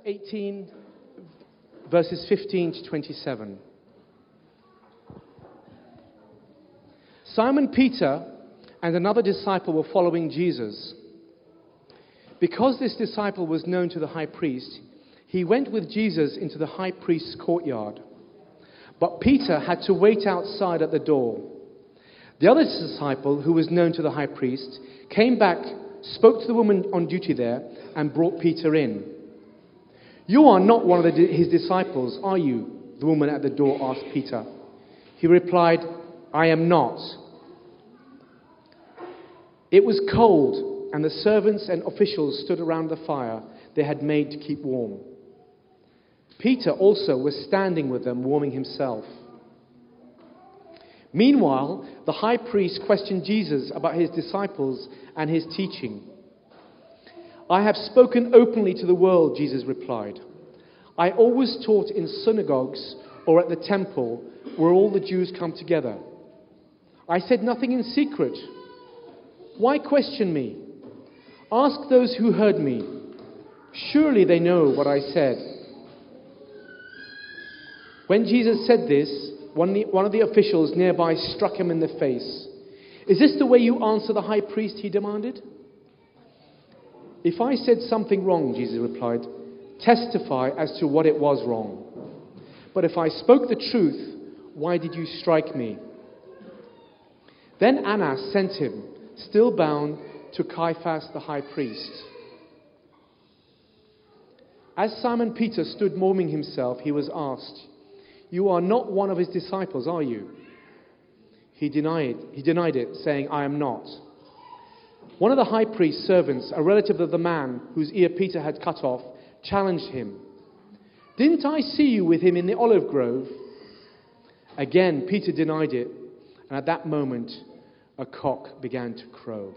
18, verses 15 to 27. Simon Peter and another disciple were following Jesus. Because this disciple was known to the high priest, he went with Jesus into the high priest's courtyard. But Peter had to wait outside at the door. The other disciple, who was known to the high priest, came back, spoke to the woman on duty there, and brought Peter in. "You are not one of his disciples, are you?" the woman at the door asked Peter. He replied, "I am not." It was cold, and the servants and officials stood around the fire they had made to keep warm. Peter also was standing with them, warming himself. Meanwhile, the high priest questioned Jesus about his disciples and his teaching. "I have spoken openly to the world," Jesus replied. "I always taught in synagogues or at the temple where all the Jews come together. I said nothing in secret. Why question me? Ask those who heard me. Surely they know what I said." When Jesus said this, one of the officials nearby struck him in the face. "Is this the way you answer the high priest?" he demanded. "If I said something wrong," Jesus replied, "testify as to what it was wrong. But if I spoke the truth, why did you strike me?" Then Annas sent him, still bound, to Caiaphas the high priest. As Simon Peter stood warming himself, he was asked, "You are not one of his disciples, are you?" He denied it, saying, "I am not." One of the high priest's servants, a relative of the man whose ear Peter had cut off, challenged him. "Didn't I see you with him in the olive grove?" Again, Peter denied it, and at that moment, a cock began to crow.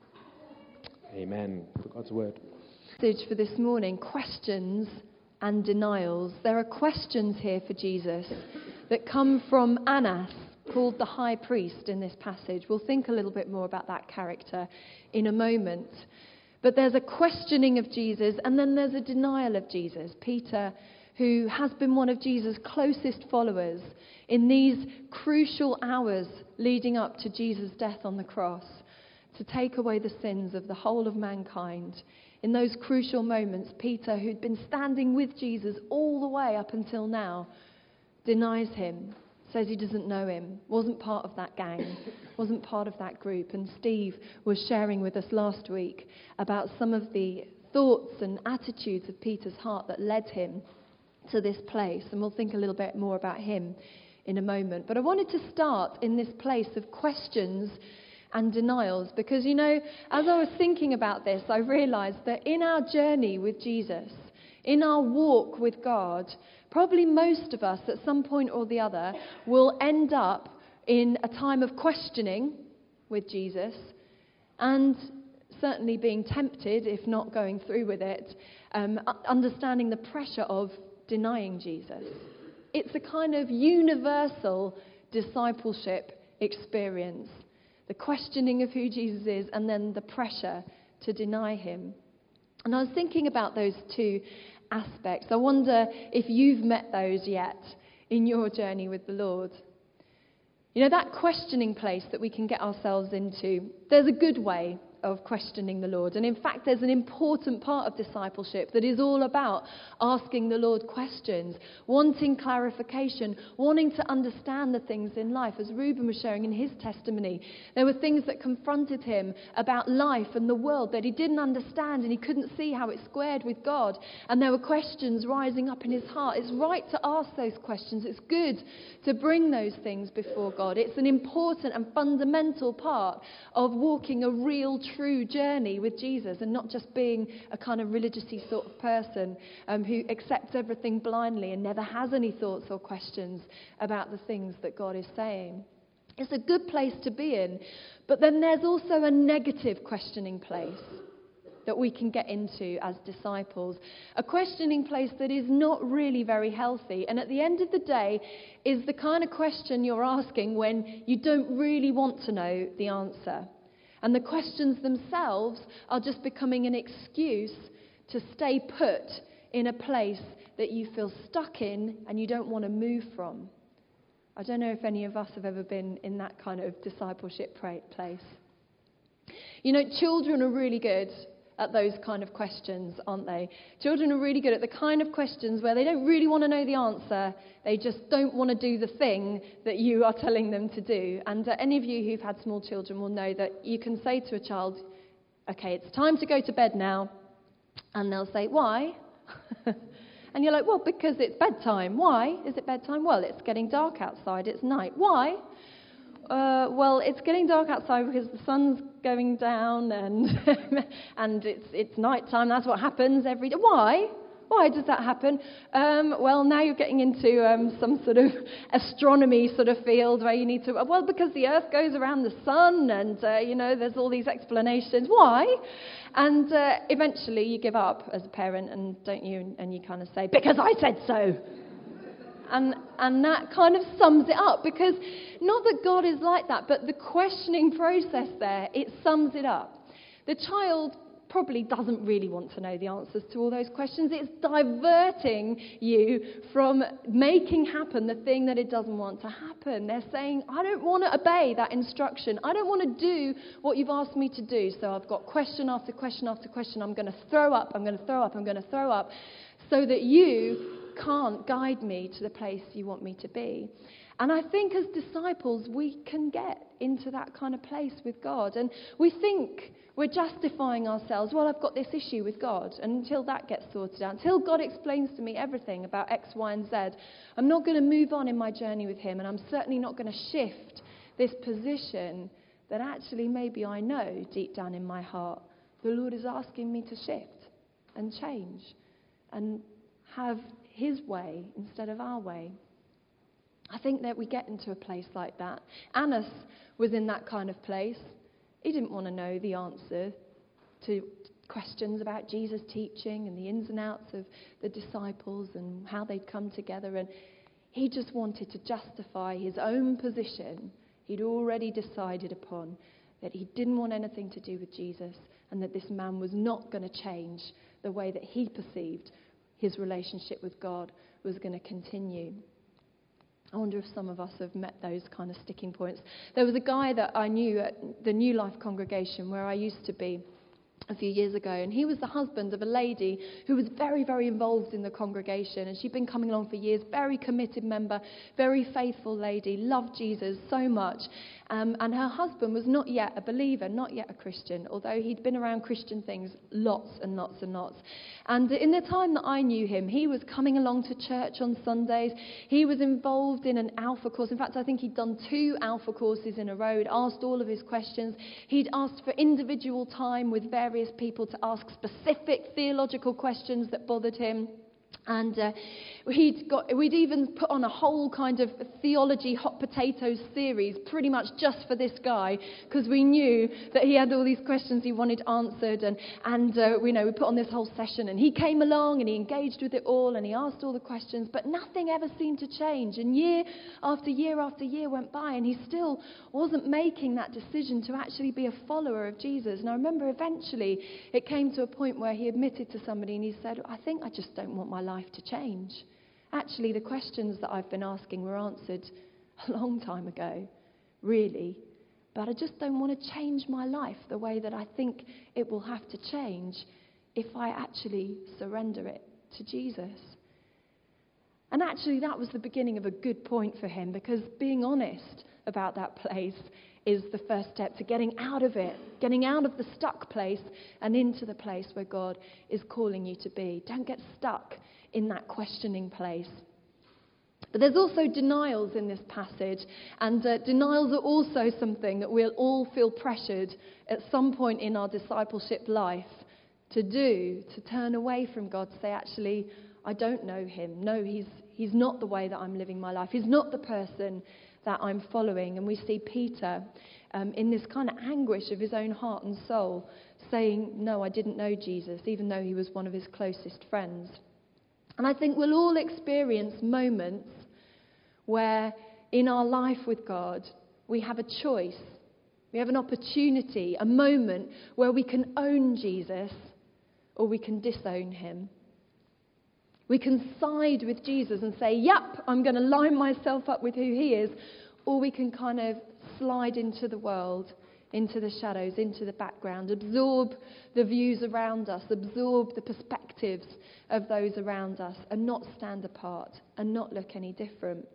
Amen. For God's word. Message for this morning: questions and denials. There are questions here for Jesus that come from Annas, called the high priest in this passage. We'll think a little bit more about that character in a moment. But there's a questioning of Jesus, and then there's a denial of Jesus. Peter, who has been one of Jesus' closest followers in these crucial hours leading up to Jesus' death on the cross, to take away the sins of the whole of mankind. In those crucial moments, Peter, who'd been standing with Jesus all the way up until now, denies him, says he doesn't know him, wasn't part of that gang, wasn't part of that group. And Steve was sharing with us last week about some of the thoughts and attitudes of Peter's heart that led him to this place. And we'll think a little bit more about him in a moment. But I wanted to start in this place of questions and denials, because, you know, as I was thinking about this, I realised that in our journey with Jesus, in our walk with God, probably most of us at some point or the other will end up in a time of questioning with Jesus, and certainly being tempted, if not going through with it, understanding the pressure of denying Jesus. It's a kind of universal discipleship experience. The questioning of who Jesus is, and then the pressure to deny him. And I was thinking about those two aspects. I wonder if you've met those yet in your journey with the Lord. You know, that questioning place that we can get ourselves into, there's a good way of questioning the Lord. And in fact, there's an important part of discipleship that is all about asking the Lord questions, wanting clarification, wanting to understand the things in life. As Reuben was sharing in his testimony, there were things that confronted him about life and the world that he didn't understand, and he couldn't see how it squared with God. And there were questions rising up in his heart. It's right to ask those questions. It's good to bring those things before God. It's an important and fundamental part of walking a real, true journey with Jesus, and not just being a kind of religiously sort of person who accepts everything blindly and never has any thoughts or questions about the things that God is saying. It's a good place to be in, but then there's also a negative questioning place that we can get into as disciples. A questioning place that is not really very healthy, and at the end of the day is the kind of question you're asking when you don't really want to know the answer. And the questions themselves are just becoming an excuse to stay put in a place that you feel stuck in and you don't want to move from. I don't know if any of us have ever been in that kind of discipleship place. You know, children are really good at those kind of questions, aren't they? Children are really good at the kind of questions where they don't really want to know the answer. They just don't want to do the thing that you are telling them to do. And any of you who've had small children will know that you can say to a child, okay, it's time to go to bed now. And they'll say, why? And you're like, well, because it's bedtime. Why is it bedtime? Well, it's getting dark outside. It's night. Why? Well, it's getting dark outside because the sun's going down and and it's night time. That's what happens every day. Why? Why does that happen? Well, now you're getting into some sort of astronomy sort of field where you need to, well, because the earth goes around the sun and, there's all these explanations. Why? And eventually you give up as a parent, and don't you? And you kind of say, because I said so. And that kind of sums it up, because not that God is like that, but the questioning process there, it sums it up. The child probably doesn't really want to know the answers to all those questions. It's diverting you from making happen the thing that it doesn't want to happen. They're saying, I don't want to obey that instruction. I don't want to do what you've asked me to do. So I've got question after question after question. I'm going to throw up, I'm going to throw up, I'm going to throw up, so that you can't guide me to the place you want me to be. And I think as disciples, we can get into that kind of place with God. And we think we're justifying ourselves. Well, I've got this issue with God. And until that gets sorted out, until God explains to me everything about X, Y, and Z, I'm not going to move on in my journey with him. And I'm certainly not going to shift this position that actually maybe I know deep down in my heart the Lord is asking me to shift and change and have his way instead of our way. I think that we get into a place like that. Annas was in that kind of place. He didn't want to know the answer to questions about Jesus' teaching and the ins and outs of the disciples and how they'd come together. And he just wanted to justify his own position. He'd already decided upon that he didn't want anything to do with Jesus, and that this man was not going to change the way that he perceived his relationship with God was going to continue. I wonder if some of us have met those kind of sticking points. There was a guy that I knew at the New Life congregation where I used to be a few years ago, and he was the husband of a lady who was very, very involved in the congregation, and she'd been coming along for years, very committed member, very faithful lady, loved Jesus so much, and her husband was not yet a believer, not yet a Christian, although he'd been around Christian things lots and lots and lots. And in the time that I knew him, he was coming along to church on Sundays. He was involved in an Alpha course. In fact, I think he'd done 2 Alpha courses in a row. He'd asked all of his questions. He'd asked for individual time with various people to ask specific theological questions that bothered him. And we'd even put on a whole kind of theology hot potatoes series pretty much just for this guy, because we knew that he had all these questions he wanted answered, and we put on this whole session, and he came along and he engaged with it all and he asked all the questions, but nothing ever seemed to change. And year after year after year went by, and he still wasn't making that decision to actually be a follower of Jesus. And I remember eventually it came to a point where he admitted to somebody and he said, I think I just don't want my life to change. Actually, the questions that I've been asking were answered a long time ago, really. But I just don't want to change my life the way that I think it will have to change if I actually surrender it to Jesus. And actually, that was the beginning of a good point for him, because being honest about that place is the first step to getting out of it, getting out of the stuck place and into the place where God is calling you to be. Don't get stuck in that questioning place. But there's also denials in this passage, and denials are also something that we'll all feel pressured at some point in our discipleship life to do, to turn away from God, to say, actually, I don't know him. No, he's not the way that I'm living my life. He's not the person that I'm following. And we see Peter in this kind of anguish of his own heart and soul saying, no, I didn't know Jesus, even though he was one of his closest friends. And I think we'll all experience moments where in our life with God, we have a choice. We have an opportunity, a moment where we can own Jesus or we can disown him. We can side with Jesus and say, yep, I'm going to line myself up with who he is. Or we can kind of slide into the world, into the shadows, into the background, absorb the views around us, absorb the perspectives of those around us, and not stand apart and not look any different.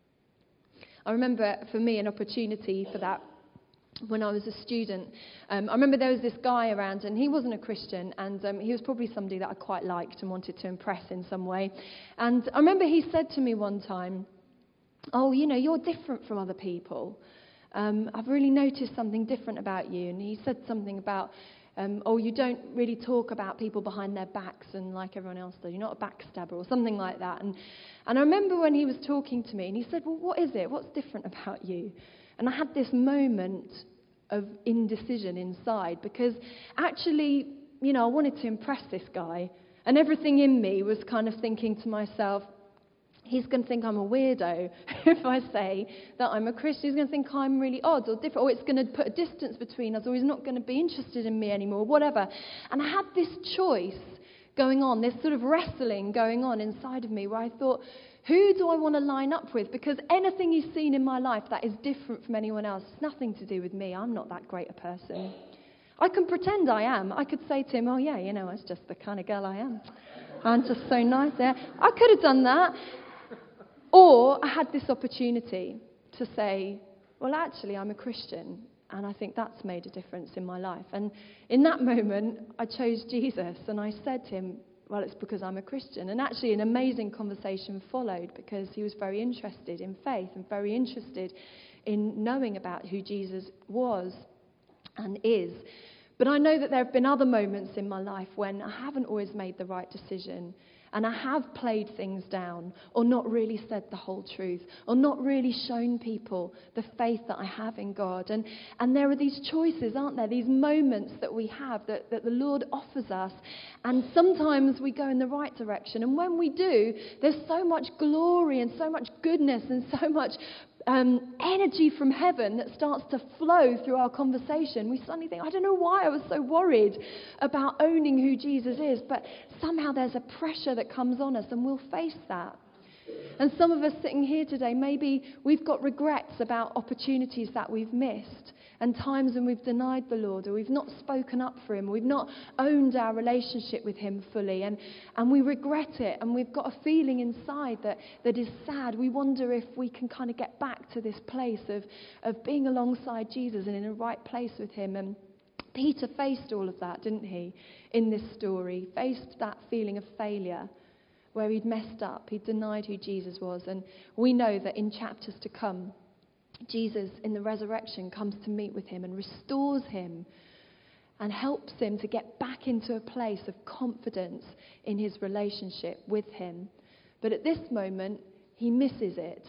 I remember, for me, an opportunity for that when I was a student. I remember there was this guy around, and he wasn't a Christian, and he was probably somebody that I quite liked and wanted to impress in some way. And I remember he said to me one time, oh, you know, you're different from other people. I've really noticed something different about you. And he said something about, oh, you don't really talk about people behind their backs and like everyone else does. You're not a backstabber or something like that. And I remember when he was talking to me, and he said, well, what is it? What's different about you? And I had this moment of indecision inside, because actually, you know, I wanted to impress this guy, and everything in me was kind of thinking to myself, he's going to think I'm a weirdo if I say that I'm a Christian. He's going to think I'm really odd or different, or it's going to put a distance between us, or he's not going to be interested in me anymore, whatever. And I had this choice going on, this sort of wrestling going on inside of me, where I thought, who do I want to line up with? Because anything he's seen in my life that is different from anyone else, it's nothing to do with me. I'm not that great a person. I can pretend I am. I could say to him, oh yeah, you know, it's just the kind of girl I am. I'm just so nice there. I could have done that. Or I had this opportunity to say, well, actually, I'm a Christian, and I think that's made a difference in my life. And in that moment, I chose Jesus, and I said to him, well, it's because I'm a Christian. And actually an amazing conversation followed, because he was very interested in faith and very interested in knowing about who Jesus was and is. But I know that there have been other moments in my life when I haven't always made the right decision, and I have played things down, or not really said the whole truth, or not really shown people the faith that I have in God. And there are these choices, aren't there? These moments that we have that the Lord offers us. And sometimes we go in the right direction. And when we do, there's so much glory and so much goodness and so much energy from heaven that starts to flow through our conversation. We suddenly think, I don't know why I was so worried about owning who Jesus is, but somehow there's a pressure that comes on us, and we'll face that. And some of us sitting here today, maybe we've got regrets about opportunities that we've missed, and times when we've denied the Lord, or we've not spoken up for him, or we've not owned our relationship with him fully, and we regret it, and we've got a feeling inside that is sad. We wonder if we can kind of get back to this place of being alongside Jesus and in a right place with him. And Peter faced all of that, didn't he, in this story? Faced that feeling of failure, where he'd messed up, he'd denied who Jesus was. And we know that in chapters to come, Jesus in the resurrection comes to meet with him and restores him and helps him to get back into a place of confidence in his relationship with him. But at this moment, he misses it.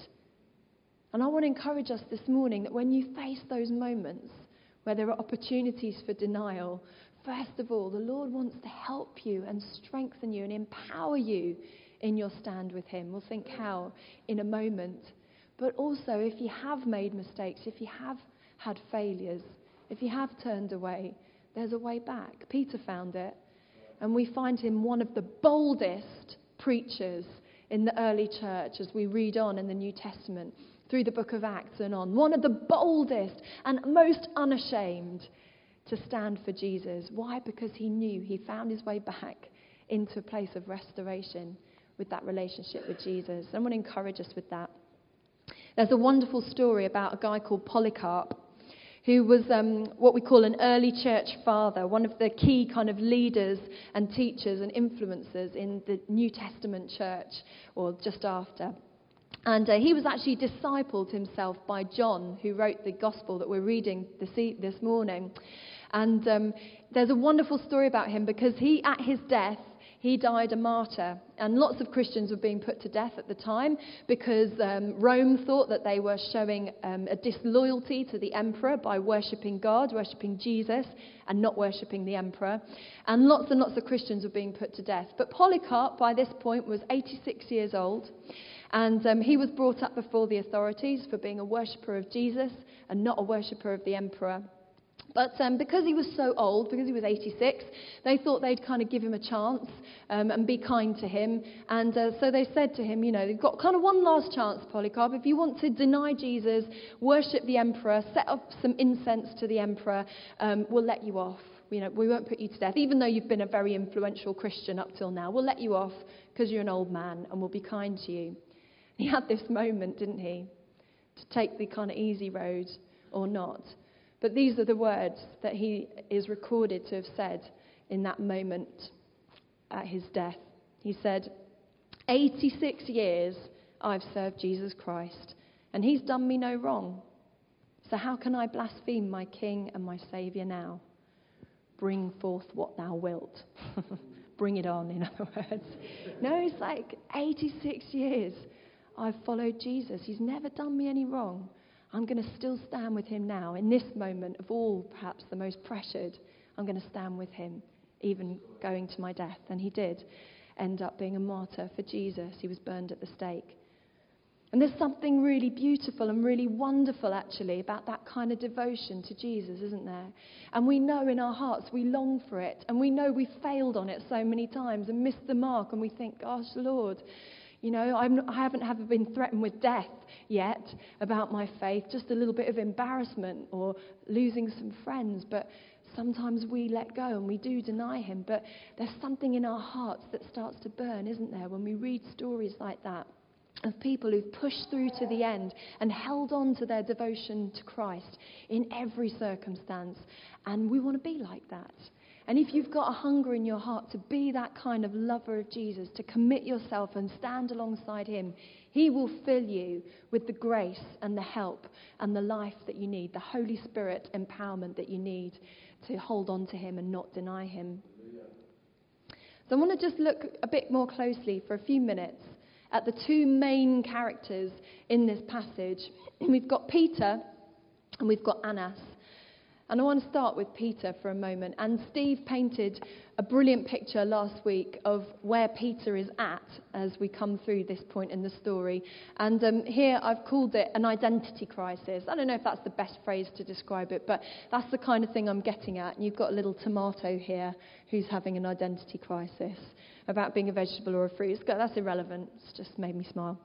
And I want to encourage us this morning that when you face those moments where there are opportunities for denial, first of all, the Lord wants to help you and strengthen you and empower you in your stand with him. We'll think how in a moment. But also, if you have made mistakes, if you have had failures, if you have turned away, there's a way back. Peter found it. And we find him one of the boldest preachers in the early church as we read on in the New Testament, through the book of Acts and on. One of the boldest and most unashamed to stand for Jesus. Why? Because he knew he found his way back into a place of restoration with that relationship with Jesus. I want to encourage us with that. There's a wonderful story about a guy called Polycarp, who was what we call an early church father, one of the key kind of leaders and teachers and influencers in the New Testament church, or just after. And he was actually discipled himself by John, who wrote the gospel that we're reading this morning. And there's a wonderful story about him, because at his death, he died a martyr. And lots of Christians were being put to death at the time because Rome thought that they were showing a disloyalty to the emperor by worshipping God, worshipping Jesus, and not worshipping the emperor. And lots of Christians were being put to death. But Polycarp, by this point, was 86 years old. And he was brought up before the authorities for being a worshipper of Jesus and not a worshipper of the emperor. But because he was so old, because he was 86, they thought they'd kind of give him a chance and be kind to him. And so they said to him, you've got kind of one last chance, Polycarp. If you want to deny Jesus, worship the emperor, set up some incense to the emperor, we'll let you off. We won't put you to death, even though you've been a very influential Christian up till now. We'll let you off because you're an old man and we'll be kind to you. He had this moment, didn't he, to take the kind of easy road or not. But these are the words that he is recorded to have said in that moment at his death. He said, 86 years I've served Jesus Christ, and he's done me no wrong. So how can I blaspheme my King and my Saviour now? Bring forth what thou wilt. Bring it on, in other words. No, it's like 86 years I've followed Jesus. He's never done me any wrong. I'm going to still stand with him now. In this moment of all, perhaps the most pressured, I'm going to stand with him, even going to my death. And he did end up being a martyr for Jesus. He was burned at the stake. And there's something really beautiful and really wonderful, actually, about that kind of devotion to Jesus, isn't there? And we know in our hearts we long for it. And we know we've failed on it so many times and missed the mark. And we think, gosh, Lord, I haven't been threatened with death yet about my faith, just a little bit of embarrassment or losing some friends. But sometimes we let go and we do deny him. But there's something in our hearts that starts to burn, isn't there, when we read stories like that of people who've pushed through to the end and held on to their devotion to Christ in every circumstance. And we want to be like that. And if you've got a hunger in your heart to be that kind of lover of Jesus, to commit yourself and stand alongside him, he will fill you with the grace and the help and the life that you need, the Holy Spirit empowerment that you need to hold on to him and not deny him. So I want to just look a bit more closely for a few minutes at the two main characters in this passage. We've got Peter and we've got Annas. And I want to start with Peter for a moment. And Steve painted a brilliant picture last week of where Peter is at as we come through this point in the story. And here I've called it an identity crisis. I don't know if that's the best phrase to describe it, but that's the kind of thing I'm getting at. And you've got a little tomato here who's having an identity crisis about being a vegetable or a fruit. That's irrelevant. It's just made me smile.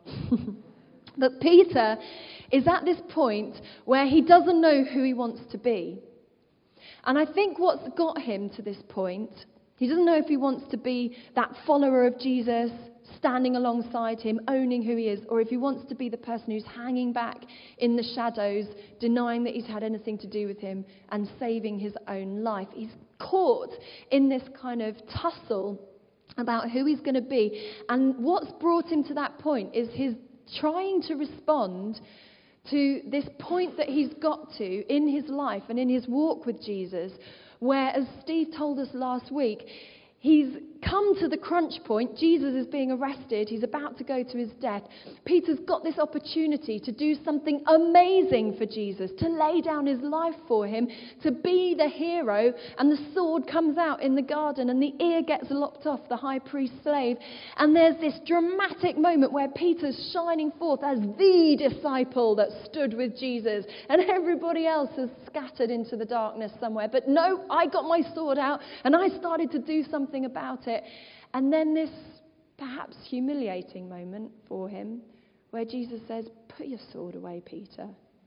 But Peter is at this point where he doesn't know who he wants to be. And I think what's got him to this point, he doesn't know if he wants to be that follower of Jesus, standing alongside him, owning who he is, or if he wants to be the person who's hanging back in the shadows, denying that he's had anything to do with him and saving his own life. He's caught in this kind of tussle about who he's going to be. And what's brought him to that point is his trying to respond to this point that he's got to in his life and in his walk with Jesus, where, as Steve told us last week, he's come to the crunch point. Jesus is being arrested. He's about to go to his death. Peter's got this opportunity to do something amazing for Jesus, to lay down his life for him, to be the hero. And the sword comes out in the garden and the ear gets lopped off the high priest's slave. And there's this dramatic moment where Peter's shining forth as the disciple that stood with Jesus. And everybody else has scattered into the darkness somewhere. But no, I got my sword out and I started to do something about it. And then this perhaps humiliating moment for him where Jesus says, put your sword away, Peter.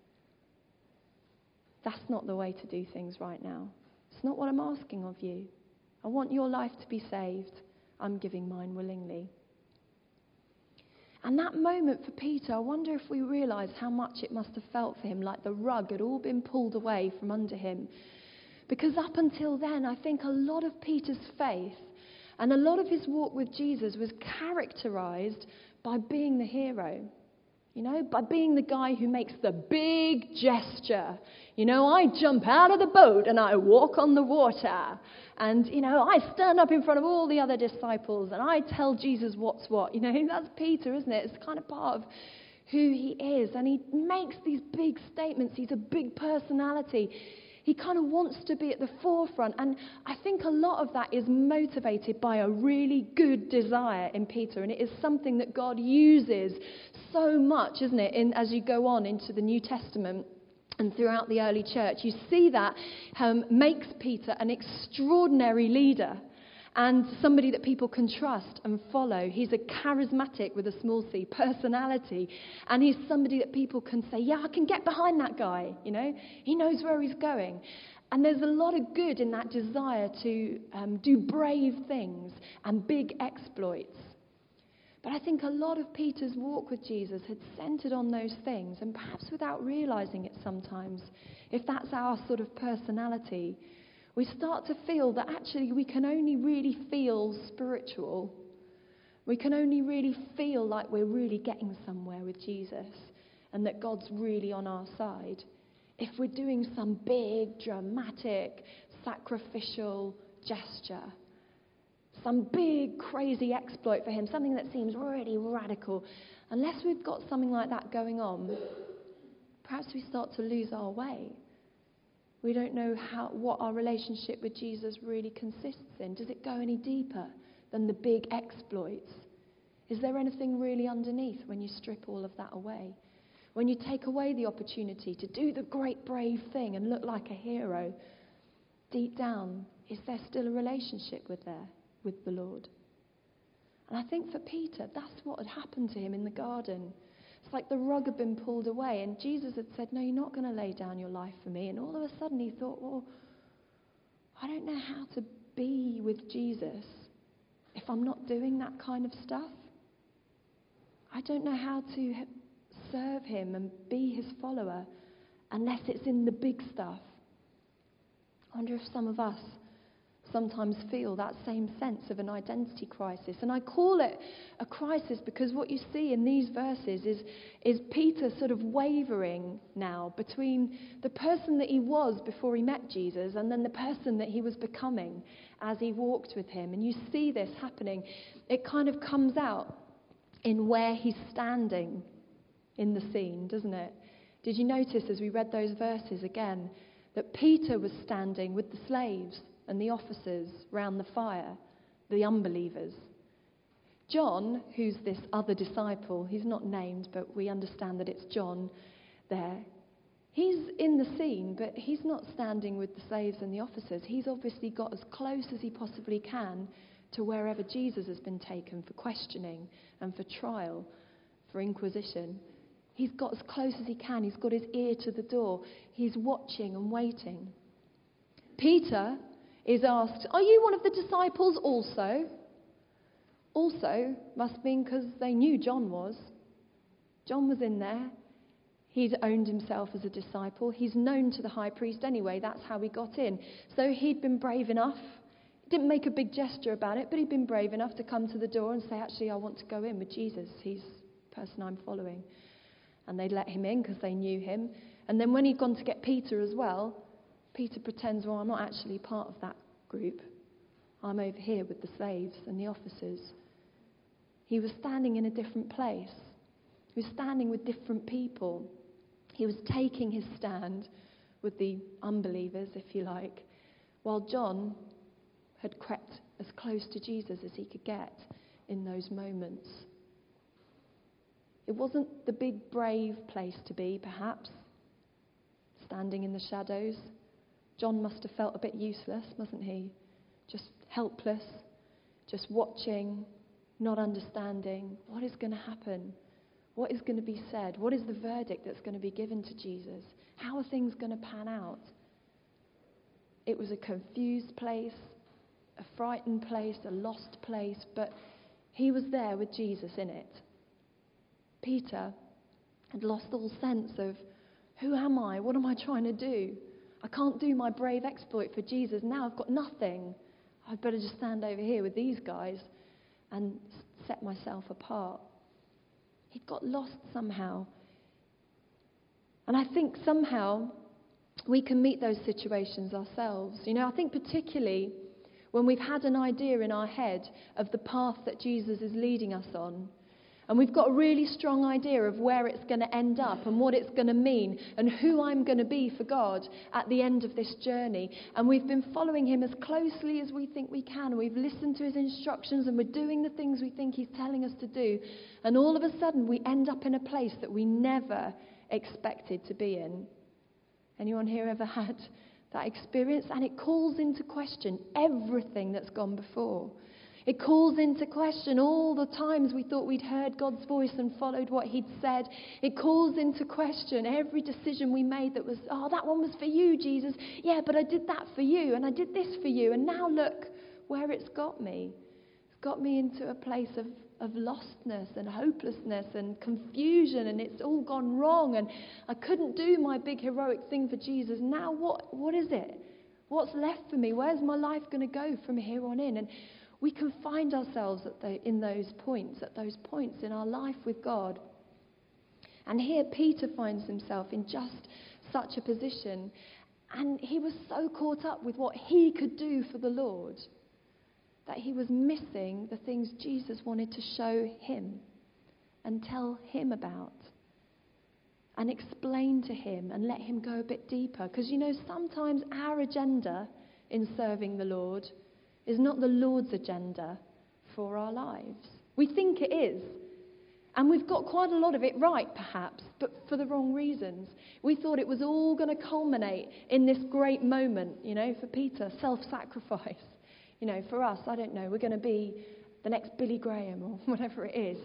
That's not the way to do things right now. It's not what I'm asking of you. I want your life to be saved. I'm giving mine willingly. And that moment for Peter, I wonder if we realise how much it must have felt for him, like the rug had all been pulled away from under him. Because up until then, I think a lot of Peter's faith and a lot of his walk with Jesus was characterized by being the hero. By being the guy who makes the big gesture. I jump out of the boat and I walk on the water. And, I stand up in front of all the other disciples and I tell Jesus what's what. That's Peter, isn't it? It's kind of part of who he is. And he makes these big statements. He's a big personality. He kind of wants to be at the forefront. And I think a lot of that is motivated by a really good desire in Peter. And it is something that God uses so much, isn't it, as you go on into the New Testament. and throughout the early church, you see that makes Peter an extraordinary leader and somebody that people can trust and follow. He's a charismatic, with a small c, personality, and he's somebody that people can say, yeah, I can get behind that guy, you know. He knows where he's going. And there's a lot of good in that desire to do brave things and big exploits. But I think a lot of Peter's walk with Jesus had centered on those things, and perhaps without realizing it sometimes, if that's our sort of personality, we start to feel that actually we can only really feel spiritual. We can only really feel like we're really getting somewhere with Jesus and that God's really on our side if we're doing some big, dramatic, sacrificial gesture. Some big, crazy exploit for him, something that seems really radical. Unless we've got something like that going on, perhaps we start to lose our way. We don't know what our relationship with Jesus really consists in. Does it go any deeper than the big exploits? Is there anything really underneath when you strip all of that away? When you take away the opportunity to do the great brave thing and look like a hero, deep down, is there still a relationship with the Lord? And I think for Peter, that's what had happened to him in the garden. It's like the rug had been pulled away, and Jesus had said, no, you're not going to lay down your life for me. And all of a sudden he thought, well, I don't know how to be with Jesus if I'm not doing that kind of stuff. I don't know how to serve him and be his follower unless it's in the big stuff. I wonder if some of us sometimes feel that same sense of an identity crisis. And I call it a crisis because what you see in these verses is Peter sort of wavering now between the person that he was before he met Jesus and then the person that he was becoming as he walked with him. And you see this happening. It kind of comes out in where he's standing in the scene, doesn't it? Did you notice as we read those verses again that Peter was standing with the slaves and the officers round the fire, the unbelievers? John, who's this other disciple, he's not named, but we understand that it's John there. He's in the scene, but he's not standing with the slaves and the officers. He's obviously got as close as he possibly can to wherever Jesus has been taken for questioning and for trial, for inquisition. He's got as close as he can. He's got his ear to the door. He's watching and waiting. Peter is asked, are you one of the disciples also? Also must mean because they knew John was. John was in there. He'd owned himself as a disciple. He's known to the high priest anyway. That's how he got in. So he'd been brave enough. Didn't make a big gesture about it, but he'd been brave enough to come to the door and say, actually, I want to go in with Jesus. He's the person I'm following. And they'd let him in because they knew him. And then when he'd gone to get Peter as well, Peter pretends, well, I'm not actually part of that group. I'm over here with the slaves and the officers. He was standing in a different place. He was standing with different people. He was taking his stand with the unbelievers, if you like, while John had crept as close to Jesus as he could get in those moments. It wasn't the big, brave place to be, perhaps, standing in the shadows. John must have felt a bit useless, mustn't he? Just helpless, just watching, not understanding. What is going to happen? What is going to be said? What is the verdict that's going to be given to Jesus? How are things going to pan out? It was a confused place, a frightened place, a lost place, but he was there with Jesus in it. Peter had lost all sense of, who am I? What am I trying to do? I can't do my brave exploit for Jesus. Now I've got nothing. I'd better just stand over here with these guys and set myself apart. He'd got lost somehow. And I think somehow we can meet those situations ourselves. You know, I think particularly when we've had an idea in our head of the path that Jesus is leading us on, and we've got a really strong idea of where it's going to end up and what it's going to mean and who I'm going to be for God at the end of this journey. And we've been following him as closely as we think we can. We've listened to his instructions and we're doing the things we think he's telling us to do. And all of a sudden we end up in a place that we never expected to be in. Anyone here ever had that experience? And it calls into question everything that's gone before. It calls into question all the times we thought we'd heard God's voice and followed what he'd said. It calls into question every decision we made that was, oh, that one was for you, Jesus. Yeah, but I did that for you, and I did this for you. And now look where it's got me. It's got me into a place of lostness and hopelessness and confusion, and it's all gone wrong, and I couldn't do my big heroic thing for Jesus. Now what is it? What's left for me? Where's my life going to go from here on in? And we can find ourselves in those points in our life with God. And here Peter finds himself in just such a position. And he was so caught up with what he could do for the Lord that he was missing the things Jesus wanted to show him and tell him about and explain to him and let him go a bit deeper. Because, sometimes our agenda in serving the Lord is not the Lord's agenda for our lives. We think it is. And we've got quite a lot of it right, perhaps, but for the wrong reasons. We thought it was all going to culminate in this great moment, for Peter, self-sacrifice. For us, I don't know, we're going to be the next Billy Graham or whatever it is,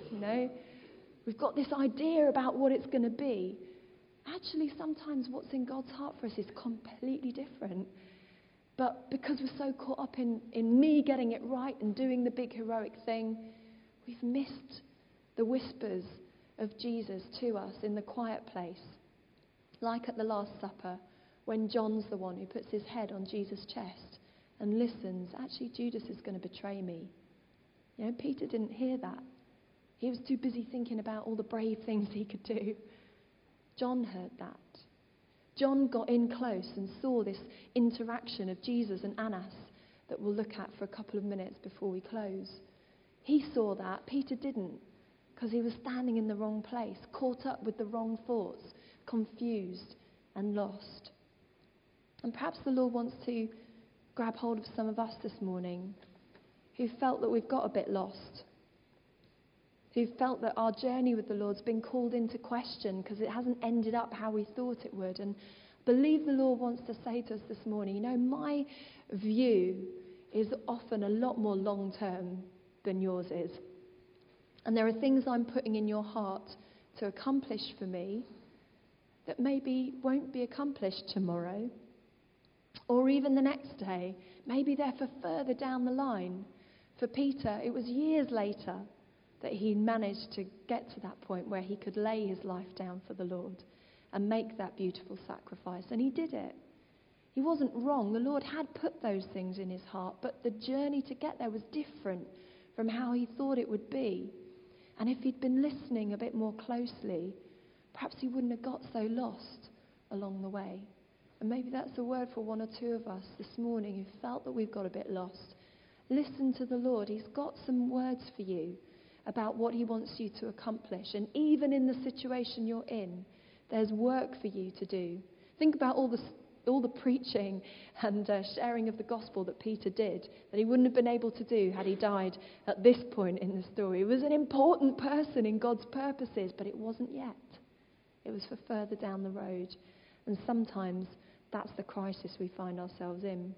We've got this idea about what it's going to be. Actually, sometimes what's in God's heart for us is completely different. But because we're so caught up in me getting it right and doing the big heroic thing, we've missed the whispers of Jesus to us in the quiet place. Like at the Last Supper, when John's the one who puts his head on Jesus' chest and listens. Actually, Judas is going to betray me. Peter didn't hear that. He was too busy thinking about all the brave things he could do. John heard that. John got in close and saw this interaction of Jesus and Annas that we'll look at for a couple of minutes before we close. He saw that. Peter didn't, because he was standing in the wrong place, caught up with the wrong thoughts, confused and lost. And perhaps the Lord wants to grab hold of some of us this morning who felt that we've got a bit lost, who felt that our journey with the Lord's been called into question because it hasn't ended up how we thought it would. And I believe the Lord wants to say to us this morning, my view is often a lot more long-term than yours is. And there are things I'm putting in your heart to accomplish for me that maybe won't be accomplished tomorrow or even the next day. Maybe they're for further down the line. For Peter, it was years later that he managed to get to that point where he could lay his life down for the Lord and make that beautiful sacrifice. And he did it. He wasn't wrong. The Lord had put those things in his heart, but the journey to get there was different from how he thought it would be. And if he'd been listening a bit more closely, perhaps he wouldn't have got so lost along the way. And maybe that's a word for one or two of us this morning who felt that we've got a bit lost. Listen to the Lord. He's got some words for you about what he wants you to accomplish. And even in the situation you're in, there's work for you to do. Think about all the preaching and sharing of the gospel that Peter did, that he wouldn't have been able to do had he died at this point in the story. He was an important person in God's purposes, but it wasn't yet. It was for further down the road. And sometimes that's the crisis we find ourselves in.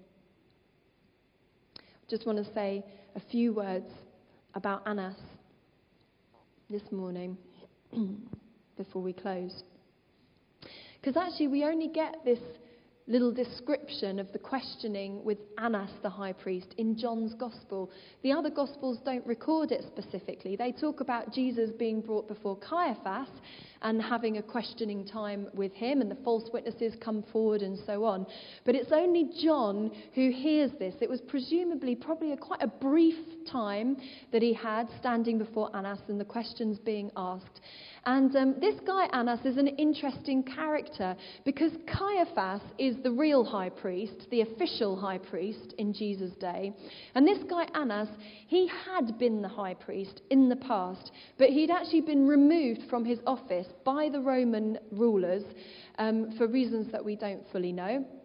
I just want to say a few words about Annas this morning before we close. Because actually we only get this little description of the questioning with Annas the high priest in John's gospel. The other gospels don't record it specifically. They talk about Jesus being brought before Caiaphas and having a questioning time with him, and the false witnesses come forward and so on. But it's only John who hears this. It was presumably probably quite a brief time that he had standing before Annas and the questions being asked. And this guy Annas is an interesting character because Caiaphas is the real high priest, the official high priest in Jesus' day. And this guy Annas, he had been the high priest in the past, but he'd actually been removed from his office by the Roman rulers for reasons that we don't fully know.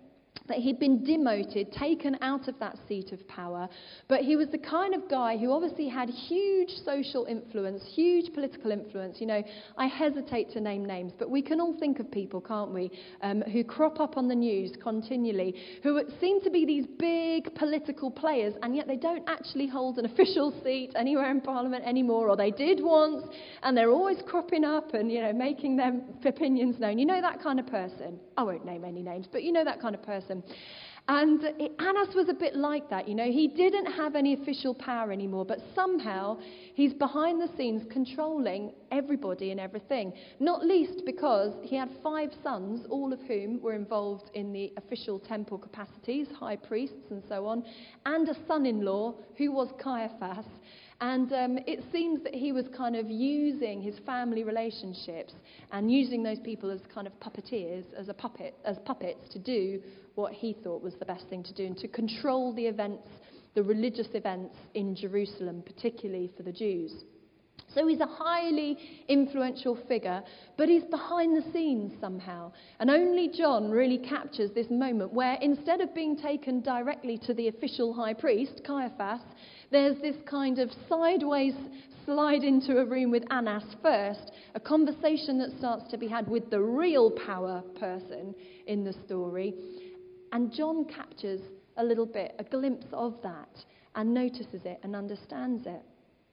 that he'd been demoted, taken out of that seat of power, but he was the kind of guy who obviously had huge social influence, huge political influence. You know, I hesitate to name names, but we can all think of people, can't we, who crop up on the news continually, who seem to be these big political players, and yet they don't actually hold an official seat anywhere in Parliament anymore, or they did once, and they're always cropping up and, you know, making their opinions known. You know that kind of person. I won't name any names, but you know that kind of person. And Annas was a bit like that, you know. He didn't have any official power anymore, but somehow he's behind the scenes controlling everybody and everything. Not least because he had 5 sons, all of whom were involved in the official temple capacities, high priests and so on, and a son-in-law who was Caiaphas. And it seems that he was kind of using his family relationships and using those people as kind of puppeteers, as puppets to do what he thought was the best thing to do and to control the events, the religious events in Jerusalem, particularly for the Jews. So he's a highly influential figure, but he's behind the scenes somehow. And only John really captures this moment where instead of being taken directly to the official high priest, Caiaphas, there's this kind of sideways slide into a room with Annas first, a conversation that starts to be had with the real power person in the story. And John captures a little bit, a glimpse of that, and notices it and understands it.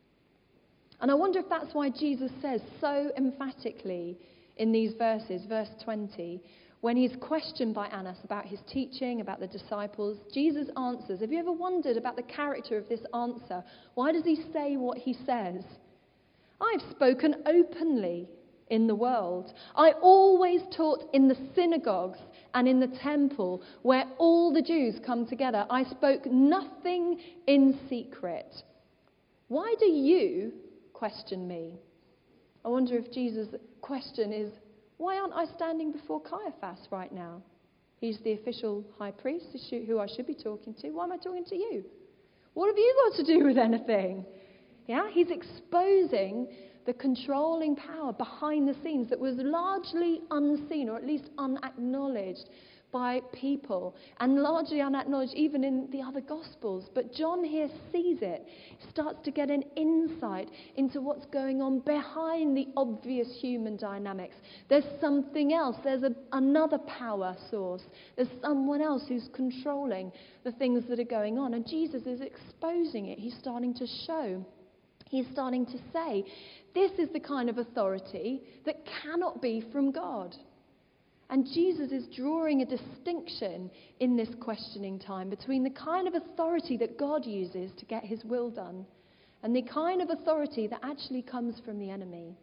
And I wonder if that's why Jesus says so emphatically in these verses, verse 20, when he's questioned by Annas about his teaching, about the disciples, Jesus answers. Have you ever wondered about the character of this answer? Why does he say what he says? I've spoken openly in the world. I always taught in the synagogues and in the temple where all the Jews come together. I spoke nothing in secret. Why do you question me? I wonder if Jesus' question is, why aren't I standing before Caiaphas right now? He's the official high priest who I should be talking to. Why am I talking to you? What have you got to do with anything? Yeah, he's exposing the controlling power behind the scenes that was largely unseen, or at least unacknowledged by people, and largely unacknowledged even in the other Gospels. But John here sees it, starts to get an insight into what's going on behind the obvious human dynamics. There's something else. There's another power source. There's someone else who's controlling the things that are going on. And Jesus is exposing it. He's starting to show. He's starting to say, this is the kind of authority that cannot be from God. And Jesus is drawing a distinction in this questioning time between the kind of authority that God uses to get his will done and the kind of authority that actually comes from the enemy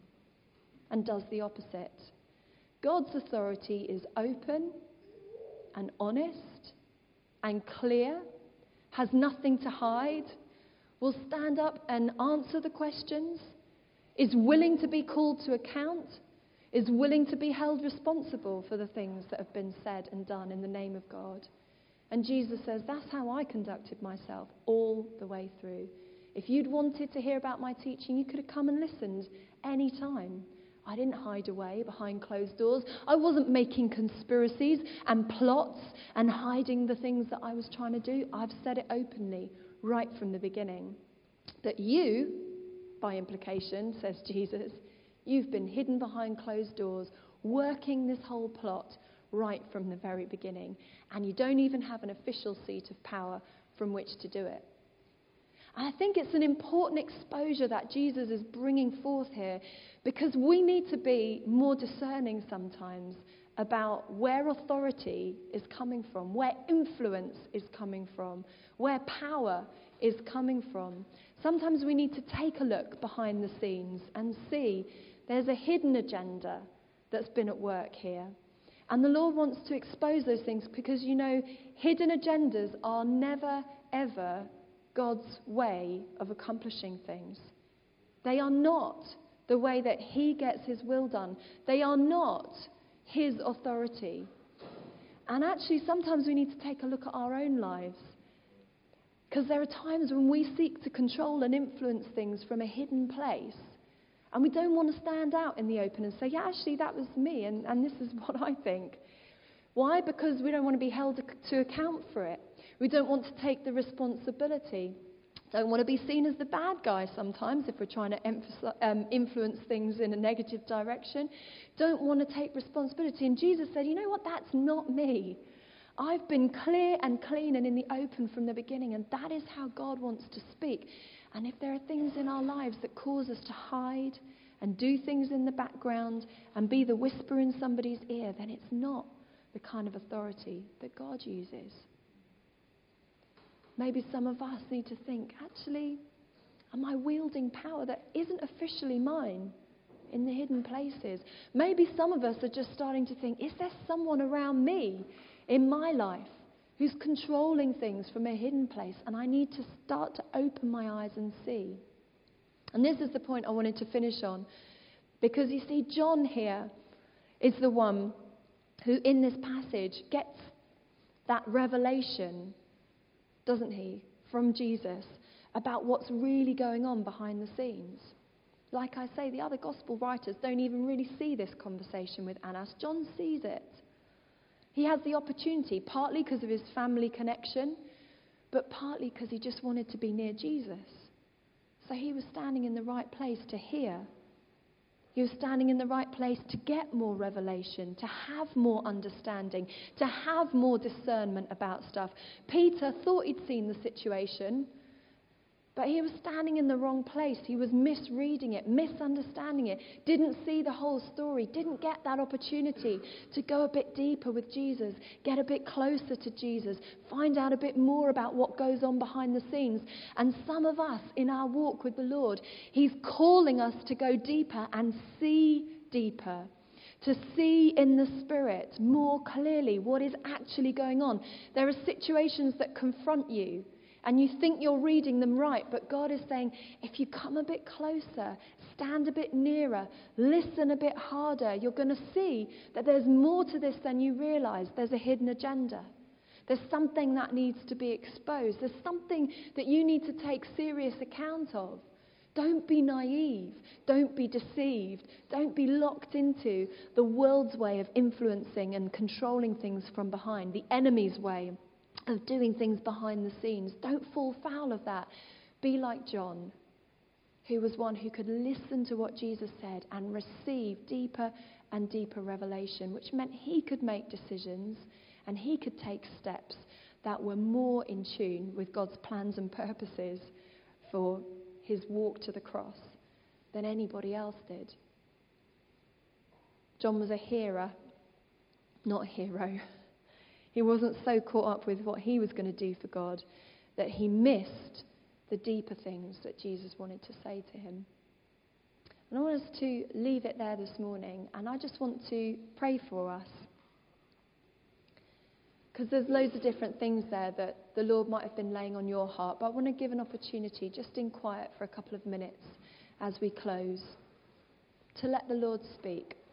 and does the opposite. God's authority is open and honest and clear, has nothing to hide, will stand up and answer the questions, is willing to be called to account, is willing to be held responsible for the things that have been said and done in the name of God. And Jesus says, that's how I conducted myself all the way through. If you'd wanted to hear about my teaching, you could have come and listened any time. I didn't hide away behind closed doors. I wasn't making conspiracies and plots and hiding the things that I was trying to do. I've said it openly right from the beginning. That you, by implication, says Jesus, you've been hidden behind closed doors, working this whole plot right from the very beginning. And you don't even have an official seat of power from which to do it. And I think it's an important exposure that Jesus is bringing forth here, because we need to be more discerning sometimes about where authority is coming from, where influence is coming from, where power is coming from. Sometimes we need to take a look behind the scenes and see there's a hidden agenda that's been at work here. And the Lord wants to expose those things because, you know, hidden agendas are never, ever God's way of accomplishing things. They are not the way that he gets his will done. They are not his authority. And actually, sometimes we need to take a look at our own lives. Because there are times when we seek to control and influence things from a hidden place. And we don't want to stand out in the open and say, yeah, actually, that was me, and this is what I think. Why? Because we don't want to be held to account for it. We don't want to take the responsibility. Don't want to be seen as the bad guy sometimes if we're trying to influence things in a negative direction. Don't want to take responsibility. And Jesus said, you know what? That's not me. I've been clear and clean and in the open from the beginning, and that is how God wants to speak. And if there are things in our lives that cause us to hide and do things in the background and be the whisper in somebody's ear, then it's not the kind of authority that God uses. Maybe some of us need to think, actually, am I wielding power that isn't officially mine in the hidden places? Maybe some of us are just starting to think, is there someone around me in my life who's controlling things from a hidden place, and I need to start to open my eyes and see. And this is the point I wanted to finish on, because you see, John here is the one who in this passage gets that revelation, doesn't he, from Jesus about what's really going on behind the scenes. Like I say, the other gospel writers don't even really see this conversation with Annas. John sees it. He has the opportunity, partly because of his family connection, but partly because he just wanted to be near Jesus. So he was standing in the right place to hear. He was standing in the right place to get more revelation, to have more understanding, to have more discernment about stuff. Peter thought he'd seen the situation, but he was standing in the wrong place. He was misreading it, misunderstanding it, didn't see the whole story, didn't get that opportunity to go a bit deeper with Jesus, get a bit closer to Jesus, find out a bit more about what goes on behind the scenes. And some of us in our walk with the Lord, he's calling us to go deeper and see deeper, to see in the Spirit more clearly what is actually going on. There are situations that confront you, and you think you're reading them right, but God is saying, if you come a bit closer, stand a bit nearer, listen a bit harder, you're going to see that there's more to this than you realize. There's a hidden agenda. There's something that needs to be exposed. There's something that you need to take serious account of. Don't be naive. Don't be deceived. Don't be locked into the world's way of influencing and controlling things from behind, the enemy's way of doing things behind the scenes. Don't fall foul of that. Be like John, who was one who could listen to what Jesus said and receive deeper and deeper revelation, which meant he could make decisions and he could take steps that were more in tune with God's plans and purposes for his walk to the cross than anybody else did. John was a hearer, not a hero. He wasn't so caught up with what he was going to do for God that he missed the deeper things that Jesus wanted to say to him. And I want us to leave it there this morning, and I just want to pray for us. Because there's loads of different things there that the Lord might have been laying on your heart, but I want to give an opportunity just in quiet for a couple of minutes as we close to let the Lord speak.